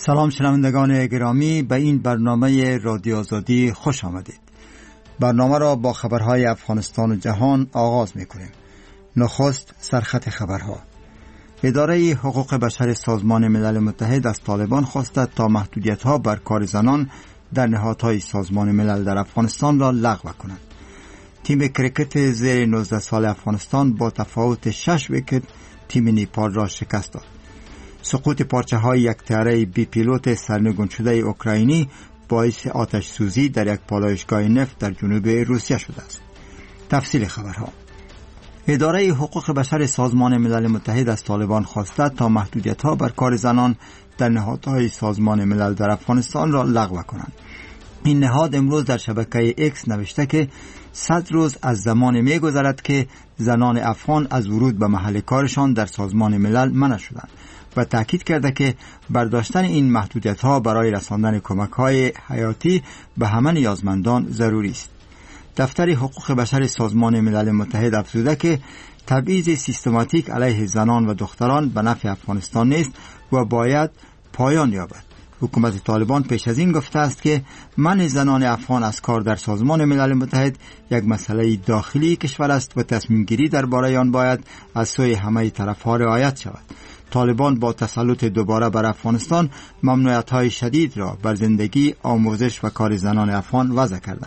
سلام شنوندگان گرامی، به این برنامه رادیو آزادی خوش آمدید. برنامه را با خبرهای افغانستان و جهان آغاز می‌کنیم. نخست سرخط خبرها. اداره حقوق بشر سازمان ملل متحد از طالبان خواسته تا محدودیت‌ها بر کار زنان در نهادهای سازمان ملل در افغانستان را لغو کنند. تیم کرکت زیر 19 سال افغانستان با تفاوت 6 ویکت تیم نیپال را شکست داد. سقوط پارچه‌های یک طیاره بی پیلوت سرنگون شده اوکراینی باعث آتش سوزی در یک پالایشگاه نفت در جنوب روسیه شده است. تفصیل خبرها. اداره حقوق بشر سازمان ملل متحد از طالبان خواسته تا محدودیت‌ها بر کار زنان در نهادهای سازمان ملل در افغانستان را لغو کنند. این نهاد امروز در شبکه ایکس نوشته که 100 روز از زمان می‌گذرد که زنان افغان از ورود به محل کارشان در سازمان ملل منع شدند و تاکید کرده که برداشتن این محدودیت‌ها برای رساندن کمک‌های حیاتی به همه نیازمندان ضروری است. دفتر حقوق بشر سازمان ملل متحد افزوده که تبعیض سیستماتیک علیه زنان و دختران به نفع افغانستان نیست و باید پایان یابد. حکومت طالبان پیش از این گفته است که منع زنان افغان از کار در سازمان ملل متحد یک مسئله داخلی کشور است و تصمیم گیری درباره آن باید از سوی همه طرف‌ها رعایت شود. طالبان با تسلط دوباره بر افغانستان ممنوعیت‌های شدید را بر زندگی، آموزش و کار زنان افغان وضع کردند.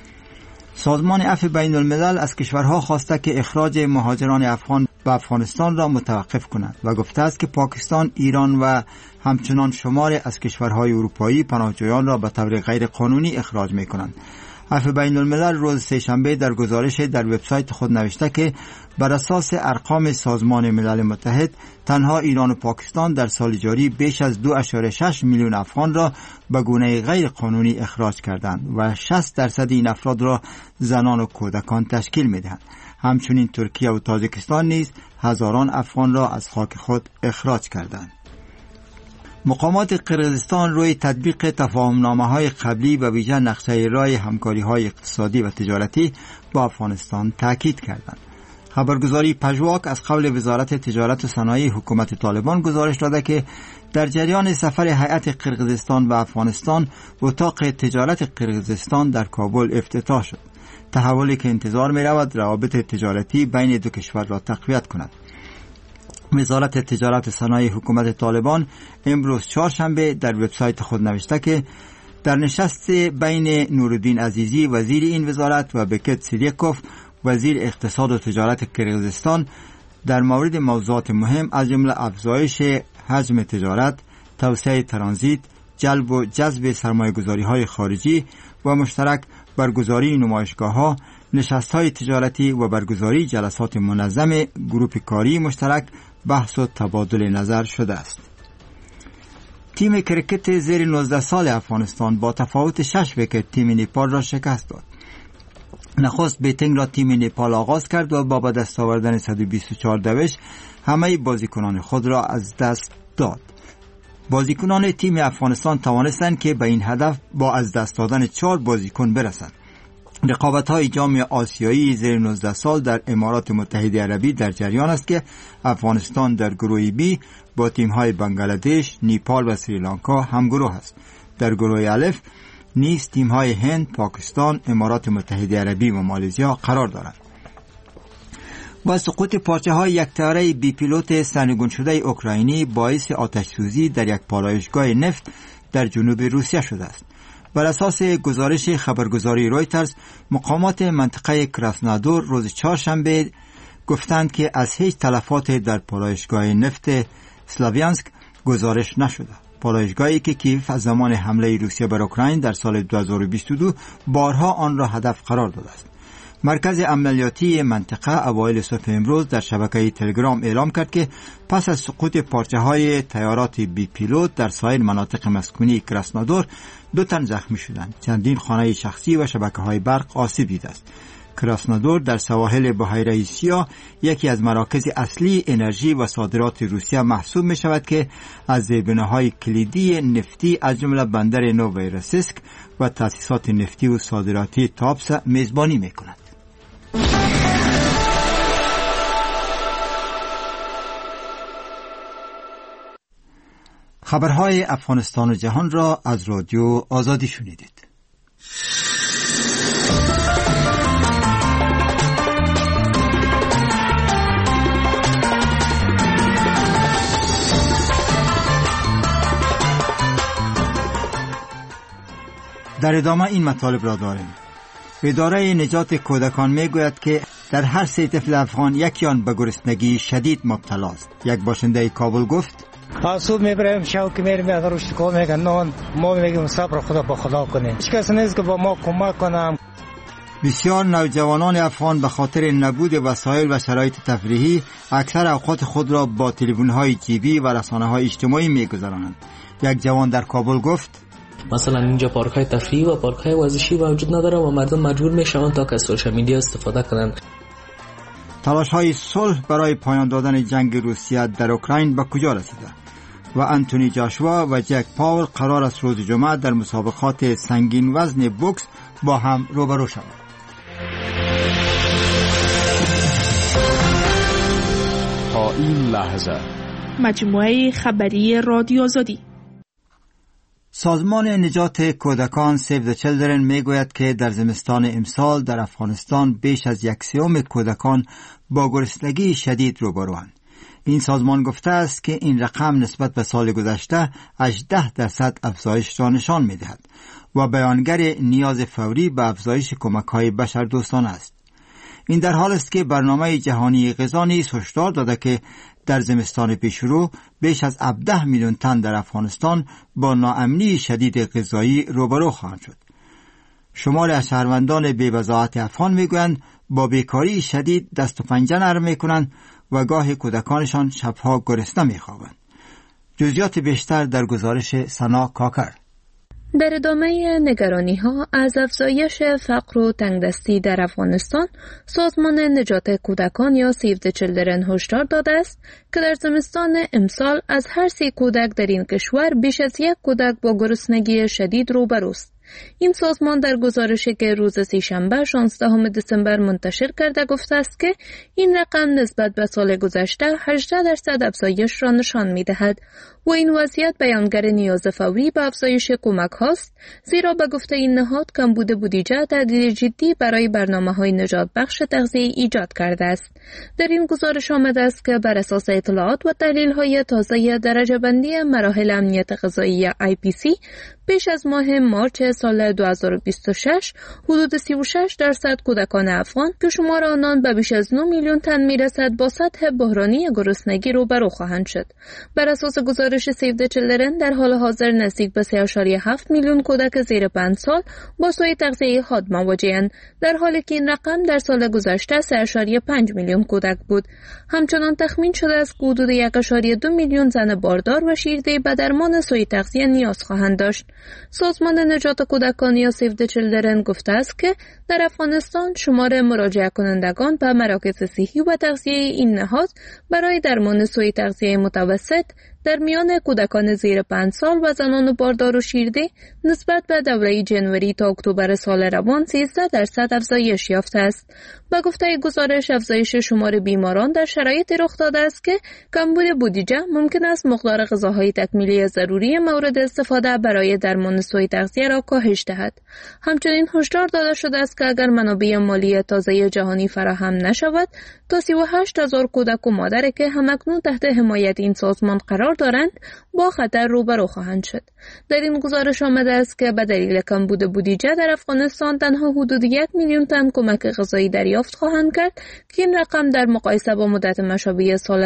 سازمان عفو بین الملل از کشورها خواسته که اخراج مهاجران افغان به افغانستان را متوقف کنند و گفته است که پاکستان، ایران و همچنان شماری از کشورهای اروپایی پناهجویان را به طور غیر قانونی اخراج می‌کنند. عفو بین الملل روز سه‌شنبه در گزارش در وبسایت خود نوشته که بر اساس ارقام سازمان ملل متحد تنها ایران و پاکستان در سال جاری بیش از 2.6 میلیون افغان را به گونه غیر قانونی اخراج کردند و 60% این افراد را زنان و کودکان تشکیل می‌دهند. همچنین ترکیه و تاجیکستان نیز هزاران افغان را از خاک خود اخراج کردند. مقامات قرقیزستان روی تطبیق تفاهمنامه‌های قبلی و ویژه نقشه راه همکاری‌های اقتصادی و تجارتی با افغانستان تاکید کردند. خبرگزاری پژواک از قبل وزارت تجارت و صنایع حکومت طالبان گزارش داده که در جریان سفر هیئت قرقیزستان به افغانستان اتاق تجارت قرقیزستان در کابل افتتاح شد. تحولی که انتظار می‌رود روابط تجارتی بین دو کشور را تقویت کند. وزارت تجارت و صنایع حکومت طالبان امروز چهارشنبه در وبسایت خود نوشته که در نشست بین نورالدین عزیزی وزیر این وزارت و بکت سیدیکوف وزیر اقتصاد و تجارت قرقیزستان در مورد موضوعات مهم از جمله افزایش حجم تجارت، توسعه ترانزیت، جلب و جذب سرمایه‌گذاری‌های خارجی و مشترک برگزاری نمایشگاه‌ها، نشست‌های تجارتی و برگزاری جلسات منظم گروه کاری مشترک بحث و تبادل نظر شده است. تیم کرکت زیر 19 سال افغانستان با تفاوت 6 ویکت تیم نیپال را شکست داد. نخست بیتینگ را تیم نیپال آغاز کرد و با دست آوردن 124 دوش همه بازیکنان خود را از دست داد. بازیکنان تیم افغانستان توانستند که به این هدف با از دست دادن 4 بازیکن برسند. رقابت‌های جام آسیایی زیر 19 سال در امارات متحده عربی در جریان است که افغانستان در گروه بی با تیم‌های بنگلادش، نیپال و سریلانکا همگروه است. در گروه الف نیز تیم‌های هند، پاکستان، امارات متحده عربی و مالزیا قرار دارند. با سقوط پارچه‌های یک طیاره بی پیلوت سرنگون شده اوکراینی باعث آتش سوزی در یک پالایشگاه نفت در جنوب روسیه شده است. بر اساس گزارش خبرگزاری رویترز، مقامات منطقه کراسنادور روز چهارشنبه گفتند که از هیچ تلفات در پالایشگاه نفت سلاویانسک گزارش نشده. پالایشگاهی که کیف از زمان حمله روسیه بر اوکراین در سال 2022 بارها آن را هدف قرار داده است. مرکز عملیاتی منطقه اوایل صبح امروز در شبکه تلگرام اعلام کرد که پس از سقوط پارچه‌های طیارات بی پیلوت در سایر مناطق مسکونی کراسنادور 2 تن زخمی شدند. چندین خانه شخصی و شبکه‌های برق آسیب دیده است. کراسنادور در سواحل بحیره سیاه یکی از مراکز اصلی انرژی و صادرات روسیه محسوب می شود که از زیربناهای کلیدی نفتی از جمله بندر نوویروسیسک و تأسیسات نفتی و صادراتی تابس میزبانی می کند. خبرهای افغانستان و جهان را از رادیو آزادی شنیدید. در ادامه این مطالب را داریم. اداره نجات کودکان میگوید که در هر 3 طفل افغان یکی آن به گرسنگی شدید مبتلا است. یک باشنده کابل گفت: صبح میبریم شب که میریم اگر روش کار میگن نان ما میگیم صبر خدا با خدا کنه، هیچ کس نیست که با ما کمک کنه. بسیار نوجوانان افغان به خاطر نبود وسایل و شرایط تفریحی اکثر اوقات خود را با تلفن‌های جیبی و رسانه‌های اجتماعی می‌گذرانند. یک جوان در کابل گفت: مثلا اینجا پارک‌های تفریحی و پارک‌های ورزشی وجود نداره و مردم مجبور میشوند تا از سوشال میدیا استفاده کنند. تلاش‌های صلح برای پایان دادن جنگ روسیه در اوکراین به کجا رسیده؟ و انتونی جاشوا و جک پاول قرار است روز جمعه در مسابقات سنگین وزن بوکس با هم روبرو شوند. تا این لحظه مجموعه خبری رادیو آزادی. سازمان نجات کودکان سیو د چیلدرن میگوید که در زمستان امسال در افغانستان بیش از 1/3 کودکان با گرسنگی شدید روبروند. این سازمان گفته است که این رقم نسبت به سال گذشته 18% افزایش را نشان می‌دهد و بیانگر نیاز فوری به افزایش کمک‌های بشردوستانه است. این در حال است که برنامه جهانی غذا نیز هشدار داده که در زمستان پیشرو بیش از 17 میلیون تن در افغانستان با ناامنی شدید غذایی روبرو خواهند شد. شمار از شهروندان بی‌وضاحت افغان میگویند با بیکاری شدید دست و پنجه نرم میکنند و گاه کودکانشان شبها گرسنه میخوابند. جزئیات بیشتر در گزارش سنا کاکر. در ادامه نگرانی‌ها از افزایش فقر و تنگدستی در افغانستان، سازمان نجات کودکان یا سیو د چیلدرن هشدار داده است که در زمستان امسال از هر 3 کودک در این کشور بیش از 1 کودک با گرسنگی شدید روبروست. این سازمان در گزارشی که روز سه‌شنبه 16 دسامبر منتشر کرده گفته است که این رقم نسبت به سال گذشته 18% افزایش را نشان می‌دهد و این وضعیت بیانگر نیاز فوری به افزایش کمک هاست، زیرا به گفته این نهاد کمبود بودجه تهدید جدی برای برنامه‌های نجات بخش تغذیه ایجاد کرده است. در این گزارش آمده است که بر اساس اطلاعات و تحلیل‌های تازه درجه بندی مراحل امنیت غذایی IPC پیش از ماه مارچ سال 2026 حدود 36% کودکان افغان که شمار آنان به بیش از 9 میلیون تن میرسد با سطح بحرانی گرسنگی روبرو خواهند شد. بر اساس گزارش سیو د چیلدرن در حال حاضر نزدیک به 3.7 میلیون کودک زیر 5 سال با سوء تغذیه حاد مواجه‌اند، در حالی که این رقم در سال گذشته 3.5 میلیون کودک بود. همچنان تخمین شده است که حدود 1.2 میلیون زن باردار و شیرده به درمان سوء تغذیه نیاز خواهند داشت. سازمان نجات کودکان یا سیو د چیلدرن گفته است که در افغانستان شمار مراجعه کنندگان به مراکز صحی و تغذیه این نهاد برای درمان سوء تغذیه متوسط در میان کودکان زیر 5 سال و زنان باردار و شیرده نسبت به دوره جنوری تا اکتبر سال روان 13% افزایش یافته است. با گفته گزارش، افزایش شمار بیماران در شرایطی رخ داده است که کمبود بودجه ممکن است مقدار غذاهای تکمیلی ضروری مورد استفاده برای درمان سوء تغذیه را کاهش دهد. همچنین هشدار داده شده است که اگر منابع مالی تازه جهانی فراهم نشود، تا 38,000 کودک و مادر که همکنون تحت حمایت این سازمان قرار دارند با خطر روبرو خواهند شد. در این گزارش آمده است که به دلیل کمبود بودجه در افغانستان تنها حدود 1 میلیون تن کمک غذایی دریافت خواهند کرد که این رقم در مقایسه با مدت مشابه سال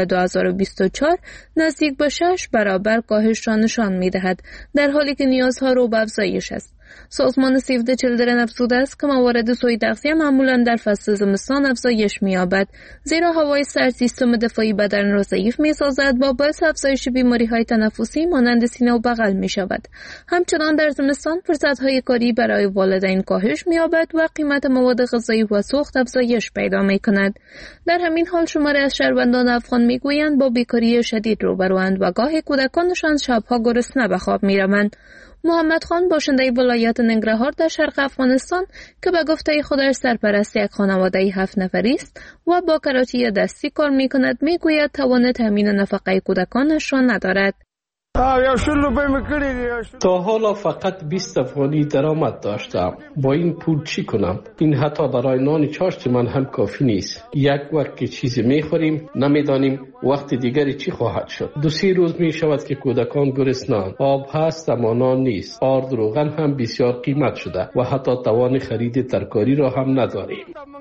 2024 نزدیک به 6 برابر کاهش را نشان می‌دهد، در حالی که نیازها رو به افزایش است. سازمان سیو د چیلدرن افزوده است که موارد سوء تغذیه معمولا در فصل زمستان افزایش می‌یابد، زیرا هوای سرد سیستم دفاعی بدن را ضعیف می‌سازد و باعث افزایش بیماری‌های تنفسی مانند سینه و بغل می‌شود. همچنان در زمستان فرصت‌های کاری برای والدین کاهش می‌یابد و قیمت مواد غذایی و سوخت افزایش پیدا می‌کند. در همین حال شماری از شهروندان افغان می‌گویند با بیکاری شدید روبروند و گاهی کودکانشان شب‌ها گرسنه به خواب می‌روند. محمد خان باشنده ولایت ننگرهار در شرق افغانستان که به گفته خودش سرپرست یک خانواده 7 نفری است و با کراچی دستی کار می‌کند، می‌گوید توان تامین نفقه کودکانش را ندارد. تا حالا فقط 20 افغانی درآمد داشتم. با این پول چی کنم؟ این حتی برای نان چاشت من هم کافی نیست. یک وقت که چیزی میخوریم نمیدانیم وقت دیگری چی خواهد شد. 2-3 روز می شود که کودکان گرسنه‌اند. آب هست اما نان نیست. آرد روغن هم بسیار قیمت شده و حتی توان خرید ترکاری را هم نداریم.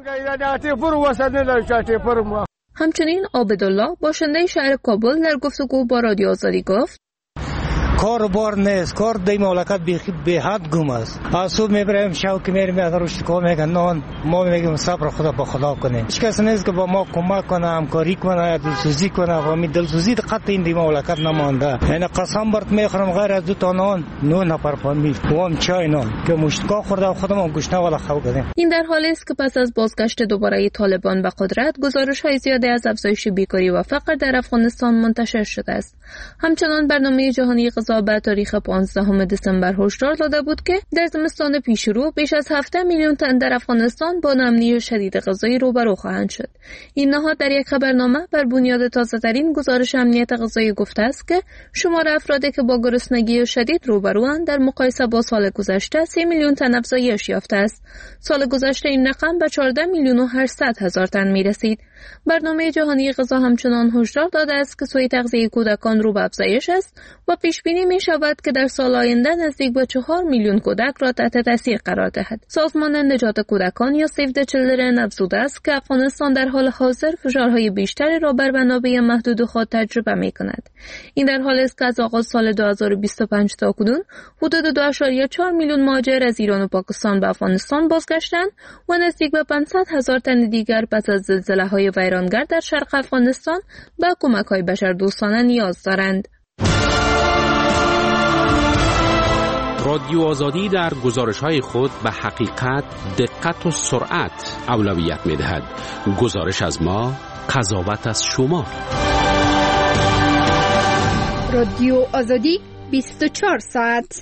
همچنین عابدالله باشنده شهر کابل در گفتگو با رادیو آزادی گفت کار بار نیست، کار در مملکت به حد گم است. از صبح میبریم شب که میریم اگر روش کار میگن نان، ما میگیم صبر خدا با خدا کنه. هیچ کس نیست که با ما کمک کنه، همکاری کنه، دلسوزی کنه. و می دلسوزی قطع این در مملکت نمانده. یعنی قسم برات میخورم غیر از 2 تا نان 9 نفر فامیل و هم چای نان که مشتکا خورده و خودمون گوشت والا خواب کردیم. این در حالی است که پس از بازگشت دوباره طالبان به قدرت گزارش‌های زیادی از افزایش بیکاری و فقر در افغانستان منتشر شده است. همچنان برنامه جهانی غذا به تاریخ 15 دسامبر هشدار داده بود که در زمستان پیشرو بیش از 7 میلیون تن در افغانستان با ناامنی شدید غذایی روبرو خواهند شد. این نهاد در یک خبرنامه بر بنیاد تازه‌ترین گزارش امنیت غذایی گفته است که شمار افرادی که با گرسنگی شدید روبروند در مقایسه با سال گذشته 3 میلیون تن افزایش یافته است. سال گذشته این رقم به 14 میلیون و 800 هزار تن می‌رسید. برنامه جهانی غذا همچنان هشدار داده است که سوء تغذیه کودکان رو به افزایش است و پیش بینی می شود که در سال آینده نزدیک به 4 میلیون کودک را تحت تاثیر قرار دهد. سازمان نجات کودکان یا سیو د چیلدرن افزوده است که افغانستان در حال حاضر فشارهای بیشتری را بر منابع محدود خود تجربه می کند. این در حالی است که از آغاز سال 2025 تا کنون حدود 2.4 میلیون مهاجر از ایران و پاکستان به افغانستان بازگشتند و نزدیک به 500 هزار تن دیگر پس از زلزله‌های ویرانگر در شرق افغانستان به کمک‌های بشردوستانه نیاز دارند. رادیو آزادی در گزارش‌های خود به حقیقت، دقت و سرعت اولویت می‌دهد. گزارش از ما، قضاوت از شما. رادیو آزادی 24 ساعت.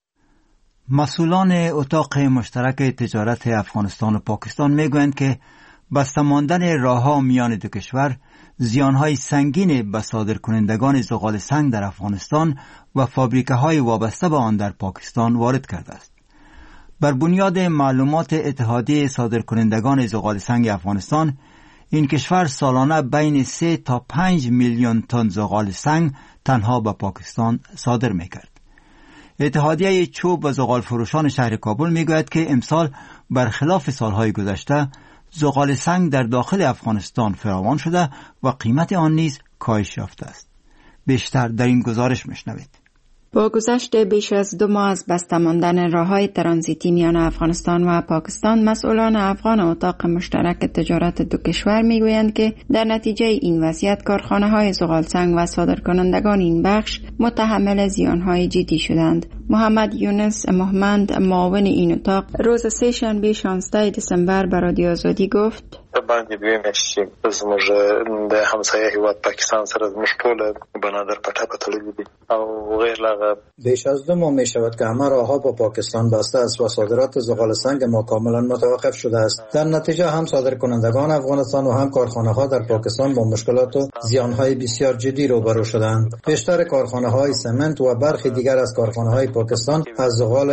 مسئولان اتاق مشترک تجارت افغانستان و پاکستان میگویند که بسته ماندن راه‌ها میان دو کشور زیانهای سنگین به صادرکنندگان زغال سنگ در افغانستان و فابریکه‌های وابسته به آن در پاکستان وارد کرده است. بر بنیاد معلومات اتحادیه صادرکنندگان زغال سنگ افغانستان، این کشور سالانه بین 3 تا 5 میلیون تن زغال سنگ تنها به پاکستان صادر می‌کرد. اتحادیه چوب و زغال فروشان شهر کابل میگوید که امسال برخلاف سالهای گذشته زغال سنگ در داخل افغانستان فراوان شده و قیمت آن نیز کاهش یافته است. بیشتر در این گزارش میشنوید. با گذشت بیش از 2 ماه از بسته ماندن راه‌های ترانزیتی میان افغانستان و پاکستان، مسئولان افغان اتاق مشترک تجارت دو کشور میگویند که در نتیجه این وضعیت کارخانه‌های زغال سنگ و صادرکنندگان این بخش متحمل زیان‌های جدی شدند. محمد یونس محمد، معاون این اتاق، روز سه‌شنبه 16 دسامبر به رادیو آزادی گفت: باندې دوی میاشتې زموږ د همسایه هیواد پاکستان سره زموږ ټول بنادر پټه تړلې دي او غیر لاغه بیش از 2 ماه می شود که همه راهها با پاکستان بسته است و صادرات زغال سنگ ما کاملا متوقف شده است. در نتیجه هم صادرکنندگان افغانستان و هم کارخانه‌ها در پاکستان با مشکلات و زیان‌های بسیار جدی روبرو شدند. بیشتر کارخانه‌های سمنت و برخی دیگر از کارخانه‌های پاکستان از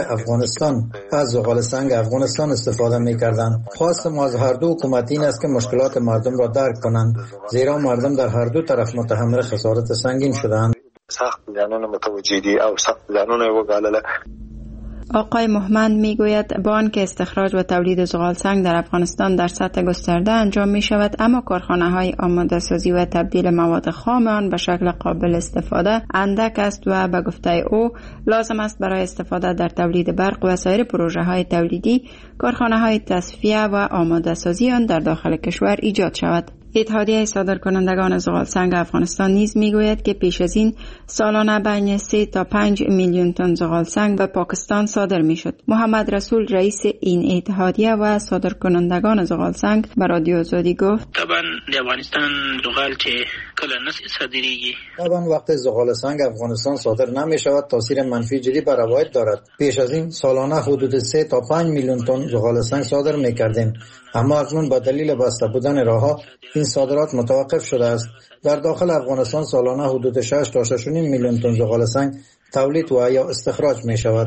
زغال سنگ افغانستان استفاده می‌کردند. خواست ما از هر دو حکومت این است که مشکلات مردم را درک کنند، زیرا مردم در هر دو طرف متحمل خسارت سنگین شدند. سخت زیانونه متوجه دي او سخت زیانونه وګالله. آقای محمد میگوید با آنکه استخراج و تولید زغال سنگ در افغانستان در سطح گسترده انجام می شود، اما کارخانه‌های آماده سازی و تبدیل مواد خام آن به شکل قابل استفاده اندک است و به گفته او لازم است برای استفاده در تولید برق و سایر پروژه‌های تولیدی کارخانه‌های تصفیه و آماده سازی آن در داخل کشور ایجاد شود. اتحادیه صادرکنندگان زغال سنگ افغانستان نیز میگوید که پیش از این سالانه بین 3 تا 5 میلیون تن زغال سنگ به پاکستان صادر میشد. محمد رسول، رئیس این اتحادیه و صادرکنندگان زغال سنگ، به رادیو آزادی گفت: طبعا د افغانستان زغال چې کله نه صادریږي، طبعا وقت زغال سنگ افغانستان صادر نمی شود تاثیر منفی جدی بر روایت دارد. پیش از این سالانه حدود 3 تا 5 میلیون تن زغال سنگ صادر می کردیم اما اکنون به دلیل بسته بودن راهها این صادرات متوقف شده است. در داخل افغانستان سالانه حدود 6 تا 6.5 میلیون تن زغال سنگ تولید و یا استخراج می شود.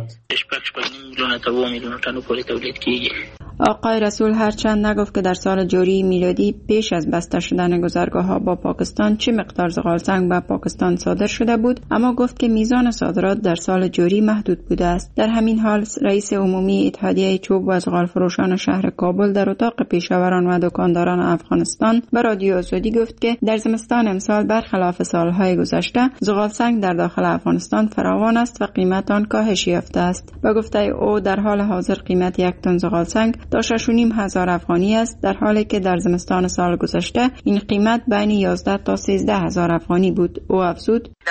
آقای رسول هرچند نگفت که در سال جاری میلادی پیش از بسته شدن گذرگاه‌ها با پاکستان چه مقدار زغال سنگ به پاکستان صادر شده بود، اما گفت که میزان صادرات در سال جاری محدود بوده است. در همین حال رئیس عمومی اتحادیه چوب و زغال فروشان شهر کابل در اتاق پیشاوران و دکانداران افغانستان به رادیو آزادی گفت که در زمستان امسال برخلاف سالهای گذشته زغال سنگ در داخل افغانستان فراوان است و قیمت آن کاهش یافته است. به گفته او در حال حاضر قیمت یک تن زغال سنگ تا 6,500 افغانی است، در حالی که در زمستان سال گذشته این قیمت بین 11 تا 13,000 افغانی بود. او افزود: در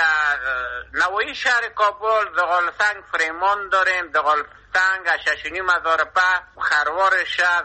نواحی شهر کابل زغال سنگ فریمان داریم. زغال سنگ 6,500 خروار شهر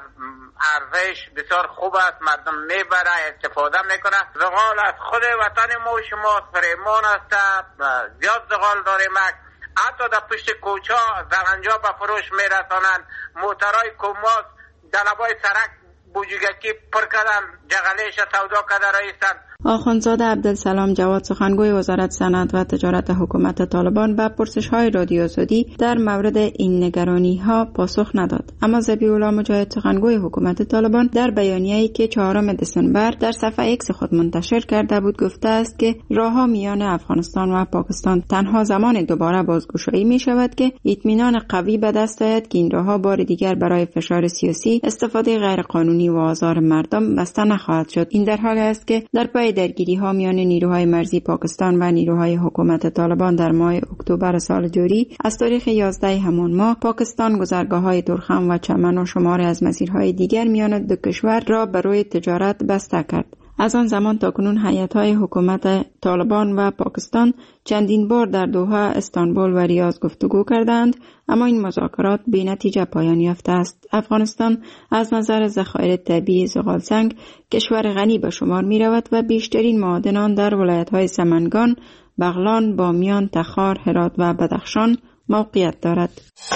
ارزش بسیار خوب است، مردم میبره استفاده میکنه. زغال از خود وطن ما و شما فریمان است، زیاد زغال داریم. حتی در پشت کوچه زغنجا به فروش میرسانند. موترهای کماس دلبای سرک بوجگکی پر کردن، جغلیش سودا کرده رئیسن. آخوندزاده عبدالسلام جواد سخنگوی وزارت صنعت و تجارت حکومت طالبان به پرسش‌های رادیو آزادی در مورد این نگرانی‌ها پاسخ نداد، اما ذبیح الله مجاهد سخنگوی حکومت طالبان در بیانیه‌ای که 4 دسامبر در صفحه ایکس خود منتشر کرده بود گفته است که راه‌ها میان افغانستان و پاکستان تنها زمان دوباره بازگشایی می‌شود که اطمینان قوی به دست آید که این راه‌ها بار دیگر برای فشار سیاسی، استفاده غیرقانونی و آزار مردم بسته نخواهد شد. این در حالی است که در پی درگیری‌ها میان نیروهای مرزی پاکستان و نیروهای حکومت طالبان در ماه اکتبر سال جاری از تاریخ 11 همان ماه پاکستان گذرگاه‌های درخم و چمن و شماری از مسیرهای دیگر میان دو کشور را برای تجارت بسته کرد. از آن زمان تا کنون هیئت‌های حکومت طالبان و پاکستان چندین بار در دوحه، استانبول و ریاض گفتگو کردند، اما این مذاکرات بی نتیجه پایان یافته است. افغانستان از نظر ذخایر طبیعی زغال سنگ کشور غنی به شمار می رود و بیشترین معادن در ولایت‌های سمنگان، بغلان، بامیان، تخار، هرات و بدخشان موقعیت دارد.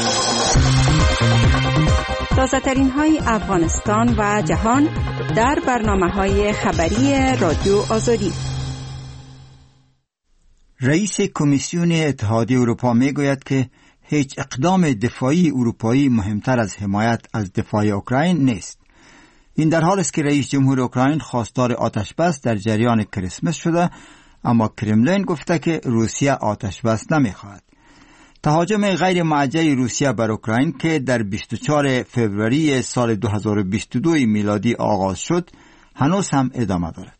تازه‌ترین های افغانستان و جهان در برنامه‌های خبری رادیو آزادی. رئیس کمیسیون اتحادیه اروپا میگوید که هیچ اقدام دفاعی اروپایی مهمتر از حمایت از دفاع اوکراین نیست. این در حالی است که رئیس جمهور اوکراین خواستار آتشبس در جریان کریسمس شده، اما کرملین گفته که روسیه آتشبس نمیخواهد. تهاجم غیر موجه روسیه بر اوکراین که در 24 فوریه سال 2022 میلادی آغاز شد هنوز هم ادامه دارد.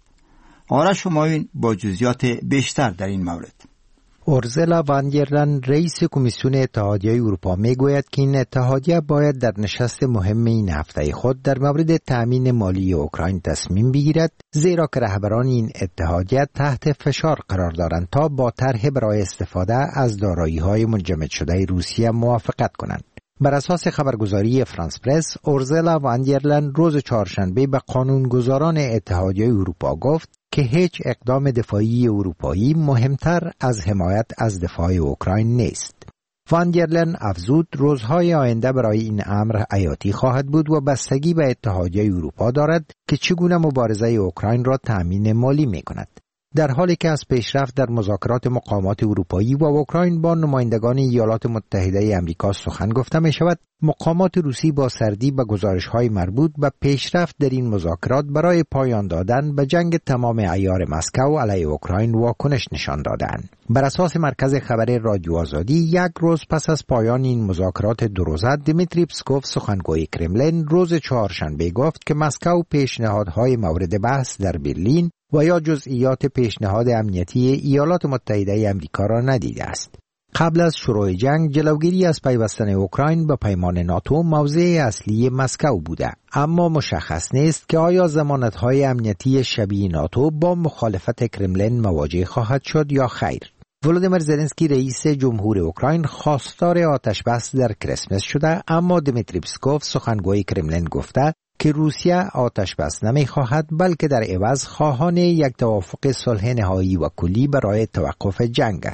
آرش همایون با جزئیات بیشتر در این مورد. اورزلا وان در لین رئیس کمیسیون اتحادیه اروپا میگوید که این اتحادیه باید در نشست مهم این هفته خود در مورد تأمین مالی اوکراین تصمیم بگیرد، زیرا که رهبران این اتحادیه تحت فشار قرار دارند تا با طرح برای استفاده از دارایی‌های منجمد شده روسیه موافقت کنند. بر اساس خبرگزاری فرانس پرس، اورزلا وان در لین روز چهارشنبه به قانونگذاران اتحادیه اروپا گفت که هیچ اقدام دفاعی اروپایی مهمتر از حمایت از دفاع اوکراین نیست. وان در لین افزود روزهای آینده برای این امر حیاتی خواهد بود و بستگی به اتحادیه اروپا دارد که چگونه مبارزه اوکراین را تأمین مالی می‌کند. در حالی که از پیشرفت در مذاکرات مقامات اروپایی و اوکراین با نمایندگان ایالات متحده آمریکا سخن گفته می شود، مقامات روسی با سردی به گزارش‌های مربوط به پیشرفت در این مذاکرات برای پایان دادن به جنگ تمام عیار مسکو علیه اوکراین واکنش نشان دادند. بر اساس مرکز خبر رادیو آزادی، یک روز پس از پایان این مذاکرات دو روزه، دیمیتری پسکوف سخنگوی کرملین روز چهارشنبه گفت که مسکو پیشنهادهای مورد بحث در برلین و یا جزئیات پیشنهاد امنیتی ایالات متحده آمریکا را ندیده است. قبل از شروع جنگ، جلوگیری از پیوستن اوکراین به پیمان ناتو موضع اصلی مسکو بوده، اما مشخص نیست که آیا ضمانت‌های امنیتی شبیه ناتو با مخالفت کرملین مواجه خواهد شد یا خیر. ولودیمیر زلنسکی رئیس جمهور اوکراین خواستار آتشبس در کریسمس شده، اما دیمیتری پسکوف سخنگوی کرملین گفته که روسیه آتش بس نمی‌خواهد، بلکه در عوض خواهان یک توافق صلح نهایی و کلی برای توقف جنگ است.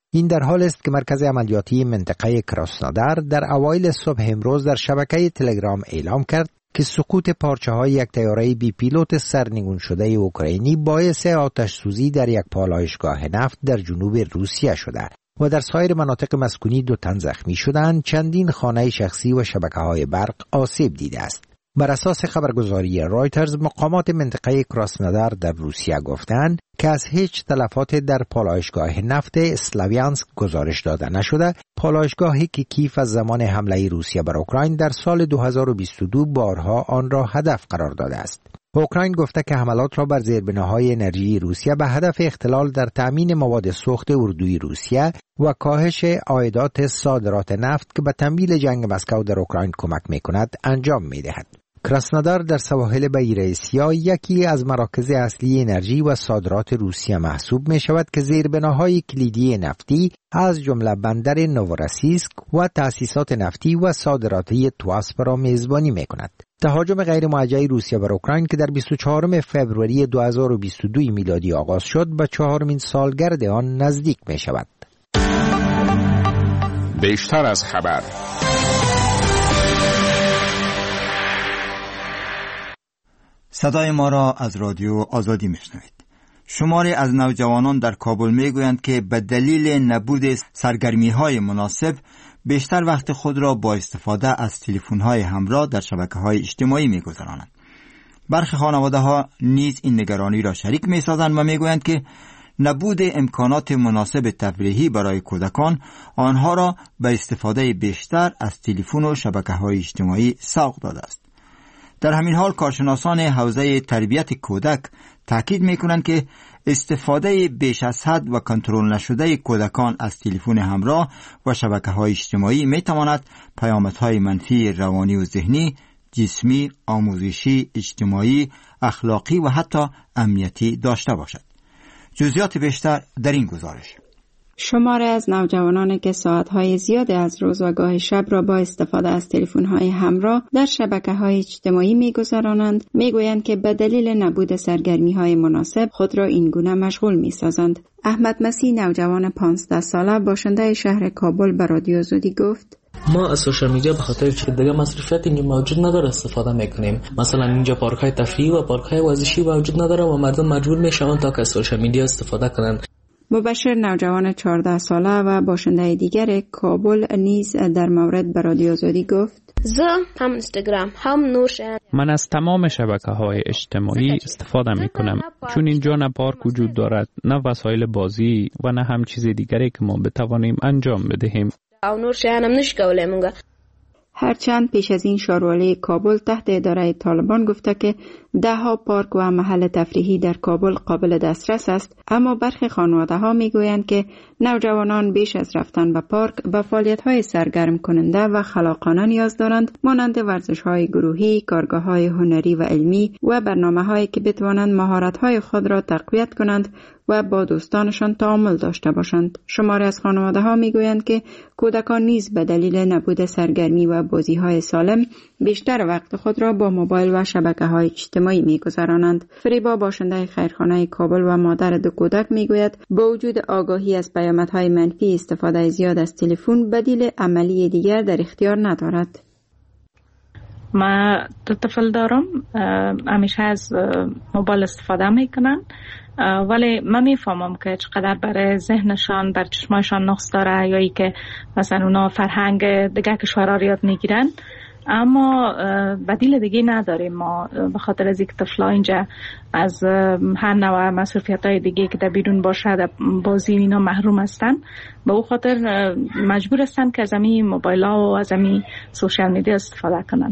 این در حال است که مرکز عملیاتی منطقه کراسنودار در اوایل صبح امروز در شبکه تلگرام اعلام کرد که سقوط پارچه‌های یک طیاره بی پیلوت سرنگون شده اوکراینی باعث آتش سوزی در یک پالایشگاه نفت در جنوب روسیه شده و در سایر مناطق مسکونی 2 تن زخمی شدند. چندین خانه شخصی و شبکه‌های برق آسیب دیده است. بر اساس خبرگزاری رایترز، مقامات منطقه کراسنودار در روسیه گفتند که از هیچ تلفات در پالایشگاه نفت اسلاویانسک گزارش داده نشده. پالایشگاهی که کیف از زمان حمله روسیه بر اوکراین در سال 2022 بارها آن را هدف قرار داده است. اوکراین گفته که حملات را بر زیربناهای انرژی روسیه به هدف اختلال در تامین مواد سوخت اردوی روسیه و کاهش عایدات صادرات نفت که به تمویل جنگ مسکو در اوکراین کمک می‌کند انجام می‌دهد. کراسنودار در سواحل بحیره اسیا یکی از مراکز اصلی انرژی و صادرات روسیه محسوب می شود که زیربناهای کلیدی نفتی از جمله بندر نووراسیسک و تأسیسات نفتی و صادراتی تواسپ را میزبانی می کند. تهاجم غیر موجه روسیه بر اوکراین که در 24 فوریه 2022 میلادی آغاز شد به 4مین سالگرد آن نزدیک می شود. بیشتر از خبر. صدای ما را از رادیو آزادی میشنوید. شماری از نوجوانان در کابل میگویند که به دلیل نبود سرگرمی‌های مناسب بیشتر وقت خود را با استفاده از تلفن‌های همراه در شبکه‌های اجتماعی می‌گذرانند. برخی خانواده‌ها نیز این نگرانی را شریک می‌سازند و میگویند که نبود امکانات مناسب تفریحی برای کودکان آنها را به استفاده بیشتر از تلفن و شبکه‌های اجتماعی سوق داده است. در همین حال کارشناسان حوزه تربیت کودک تاکید می‌کنند که استفاده بیش از حد و کنترل نشده کودکان از تلفن همراه و شبکه‌های اجتماعی می‌تواند پیامدهای منفی روانی و ذهنی، جسمی، آموزشی، اجتماعی، اخلاقی و حتی امنیتی داشته باشد. جزئیات بیشتر در این گزارش. شماری از نوجوانانی که ساعتهای زیادی از روز و گاه شب را با استفاده از تلفن‌های همراه در شبکه‌های اجتماعی می‌گذرانند، می‌گویند که به دلیل نبود سرگرمی‌های مناسب خود را این گونه مشغول می‌سازند. احمد مسیح، نوجوان 15 ساله باشنده شهر کابل، به رادیو آزادی گفت: ما از سوشال میدیا به خاطر که دیگه مصرفیت اینجا موجود نداره استفاده میکنیم. مثلا اینجا پارک‌های تفریحی و پارک‌های ورزشی وجود نداره و مردم مجبور میشن تا از سوشال میدیا استفاده کنن. مبشر، نوجوان 14 ساله و باشنده دیگر کابل، نیز در مورد به رادیو آزادی گفت: هم اینستاگرام هم نورشن. من از تمام شبکه‌های اجتماعی استفاده میکنم، چون اینجا نه پارک وجود دارد، نه وسایل بازی و نه هم چیز دیگری که ما بتوانیم انجام بدهیم. او نورشن هم نشکوله مونگا. هرچند پیش از این شاروالی کابل تحت اداره طالبان گفته که 10 پارک و محل تفریحی در کابل قابل دسترس است، اما برخی خانواده‌ها میگویند که نوجوانان بیش از رفتن به پارک به فعالیت‌های سرگرم کننده و خلاقانه نیاز دارند، مانند ورزش‌های گروهی، کارگاه‌های هنری و علمی و برنامه‌هایی که بتوانند مهارت‌های خود را تقویت کنند و با دوستانشان تعامل داشته باشند. شماری از خانواده‌ها میگویند که کودکان نیز به دلیل نبود سرگرمی و بازی‌های سالم بیشتر وقت خود را با موبایل و شبکه‌های اجتماعی می‌گذرانند. فریبا، باشنده خیرخانه کابل و مادر 2 کودک، میگوید با وجود آگاهی از پیامدهای منفی استفاده زیاد از تلفن، بدیل عملی دیگر در اختیار ندارد. ما 2 طفل دارم، همیشه از موبایل استفاده میکنن، ولی من میفهمم که چقدر برای ذهنشان، بر چشمایشان نقص داره، یا ای که مثلا اونا فرهنگ دیگه کشورها یاد میگیرن، اما بدیل دیگه نداریم. ما به خاطر از اینکه طفلا اینجا از هر نوع مصرفیت‌های دیگه که در بیرون باشه، در بازی اینا محروم هستن، به او خاطر مجبور هستن که از همین موبایل‌ها و از همین سوشال میدیا استفاده کنن.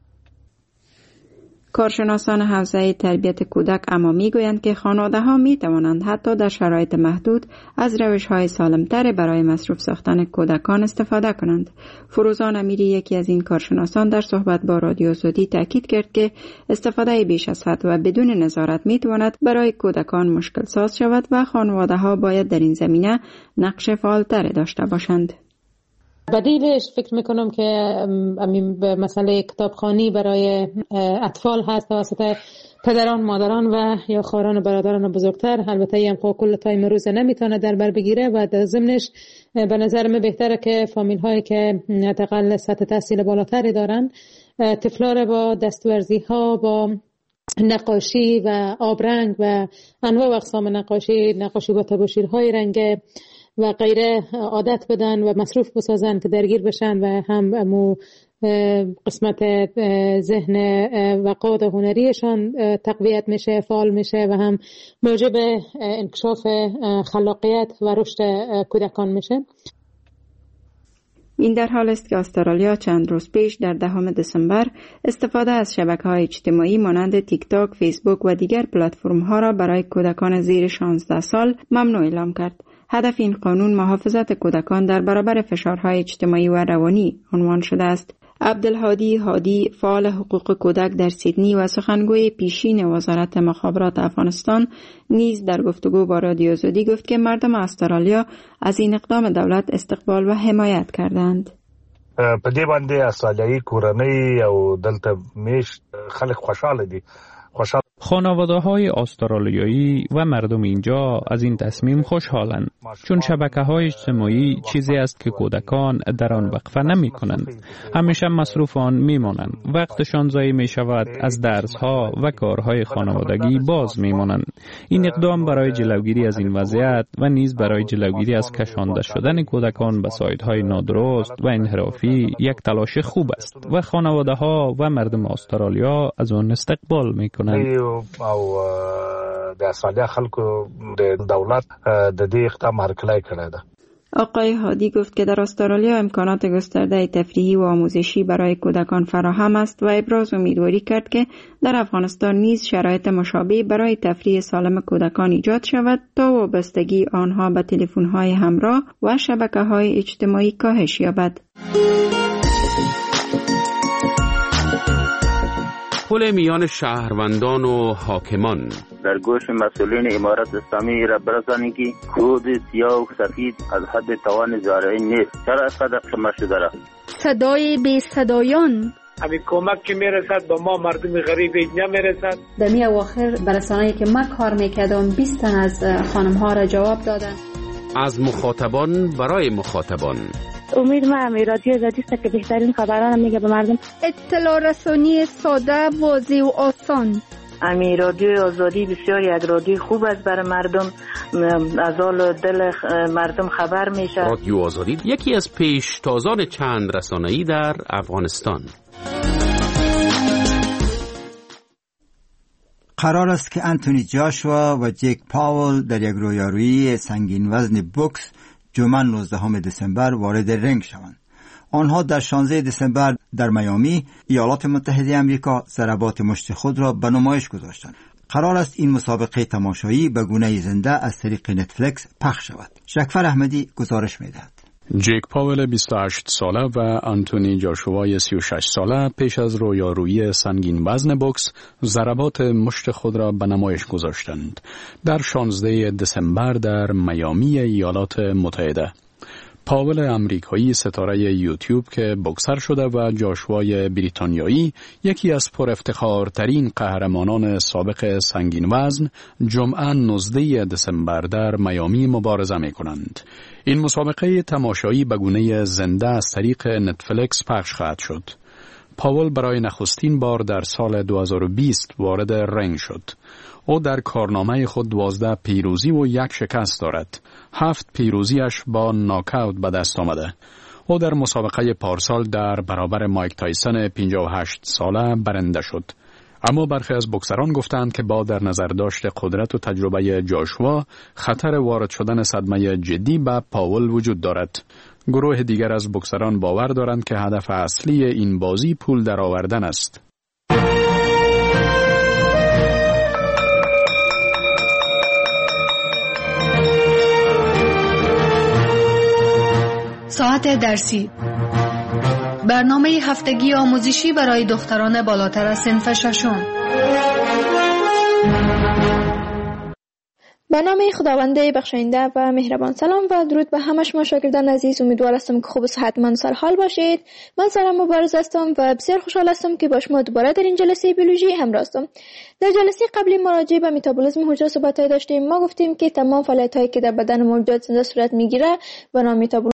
کارشناسان حوزه تربیت کودک اما میگویند که خانواده‌ها میتوانند حتی در شرایط محدود از روش‌های سالم‌تر برای مصروف ساختن کودکان استفاده کنند. فروزان امیری، یکی از این کارشناسان، در صحبت با رادیو آزادی تاکید کرد که استفاده بیش از حد و بدون نظارت میتواند برای کودکان مشکل ساز شود و خانواده‌ها باید در این زمینه نقش فعال‌تر داشته باشند. بدیلش فکر میکنم که مسئله کتابخوانی برای اطفال هست توسط پدران، مادران و یا خواهران و برادران بزرگتر. البته این کل تایم روز نمیتونه در بر بگیره و در ضمنش به نظر من بهتره که فامیل هایی که حداقل سطح تحصیل بالاتری دارن طفلا رو با دستورزی ها، با نقاشی و آبرنگ و انواع و اقسام نقاشی با تباشیرهای رنگ و غیره عادت بدن و مصروف بسازن که درگیر بشن و هم قسمت ذهن و قوت هنریشان تقویت میشه، فعال میشه و هم موجب انکشاف خلاقیت و رشد کودکان میشه. این در حال است که استرالیا چند روز پیش در 10 دسامبر استفاده از شبکه‌های اجتماعی مانند تیک تاک، فیسبوک و دیگر پلتفرم‌ها را برای کودکان زیر 16 سال ممنوع اعلام کرد. هدف این قانون محافظت کودکان در برابر فشارهای اجتماعی و روانی عنوان شده است. عبدالهادی هادی، فعال حقوق کودک در سیدنی و سخنگوی پیشین وزارت مخابرات افغانستان، نیز در گفتگو با رادیو آزادی گفت که مردم استرالیا از این اقدام دولت استقبال و حمایت کردند. په دې باندې استرالیایي کورنۍ او دلته میشت خلک خوشاله دي. خانواده‌های استرالیایی و مردم اینجا از این تصمیم خوشحالند، چون شبکه‌های اجتماعی چیزی است که کودکان در آن وقفه نمی‌کنند. همیشه مصروف آن می‌مانند. وقتشان ضایع می‌شود، از درس‌ها و کارهای خانوادگی باز می‌مانند. این اقدام برای جلوگیری از این وضعیت و نیز برای جلوگیری از کشانده شدن کودکان به سایت‌های نادرست و انحرافی یک تلاش خوب است و خانواده‌ها و مردم استرالیا از آن استقبال می‌کنند. او د استرالیا خلکو د دولت د دې اقدام هرکلی کړی ده. آقای هادی گفت که در استرالیا امکانات گسترده تفریحی و آموزشی برای کودکان فراهم است و ابراز امیدواری کرد که در افغانستان نیز شرایط مشابه برای تفریح سالم کودکان ایجاد شود تا وابستگی آنها به تلفن‌های همراه و شبکه‌های اجتماعی کاهش یابد. پل میان شهروندان و حاکمان در گوش مسئولین امارت اسلامی را برسانید که کود سیاه و سفید از حد توان زارعین نیست. چرا صدق شما شده را؟ صدای بی صدایان همین کمک که میرسد با ما مردم غریب اینجا میرسد. در می اواخر برسانه‌ای که من کار میکردم 20 تن از خانم ها را جواب دادن. از مخاطبان برای مخاطبان. امید من رادیو آزادی است که بهترین خبران میگه به مردم. اطلاع رسانی ساده، واضح و آسان. امی رادیو آزادی بسیار یک رادیو خوب است برای مردم، از حال دل مردم خبر میشه. رادیو آزادی یکی از پیشتازان چند رسانه‌ای در افغانستان. قرار است که انتونی جاشوا و جیک پاول در یک رویارویی سنگین وزن بوکس جمعه 19 دسامبر وارد رنگ شوند. آنها در 16 دسامبر در میامی، ایالات متحده آمریکا ضربات مشت خود را به نمایش گذاشتند. قرار است این مسابقه تماشایی به گونه زنده از طریق نتفلیکس پخش شود. شکفر احمدی گزارش می‌دهد. جیک پاول 28 ساله و آنتونی جاشوای 36 ساله پیش از رویارویی سنگین وزن بوکس ضربات مشت خود را به نمایش گذاشتند در 16 دسامبر در میامی، ایالات متحده. پاول امریکایی ستاره یوتیوب که بوکسر شده و جاشوای بریتانیایی یکی از پر افتخارترین قهرمانان سابق سنگین وزن جمعه 19 دسامبر در میامی مبارزه می کنند. این مسابقه تماشایی به گونه زنده از طریق نتفلیکس پخش خواهد شد. پاول برای نخستین بار در سال 2020 وارد رنگ شد. او در کارنامه خود 12 پیروزی و 1 شکست دارد. 7 پیروزیش با ناکاوت به دست آمده. او در مسابقه پارسال در برابر مایک تایسون 58 ساله برنده شد. اما برخی از بوکسران گفتند که با در نظر داشت قدرت و تجربه جاشوا خطر وارد شدن صدمه جدی به پاول وجود دارد. گروه دیگر از بوکسران باور دارند که هدف اصلی این بازی پول درآوردن است. ساعت درسی، برنامه هفتگی آموزشی برای دختران بالاتر از صنف ششم. به نام خداوند بخشاینده و مهربان. سلام و درود به همه شما شاگردان عزیز. امیدوار هستم که خوب و صحتمند و سرحال باشید. من سارا مبارز هستم و بسیار خوشحال هستم که با شما دوباره در این جلسه بیولوژی همراه هستم. در جلسه قبلی ما راجع به متابولیسم حجره صحبت داشتیم. ما گفتیم که تمام فعالیت‌هایی که در بدن موجودات زنده صورت میگیره به نام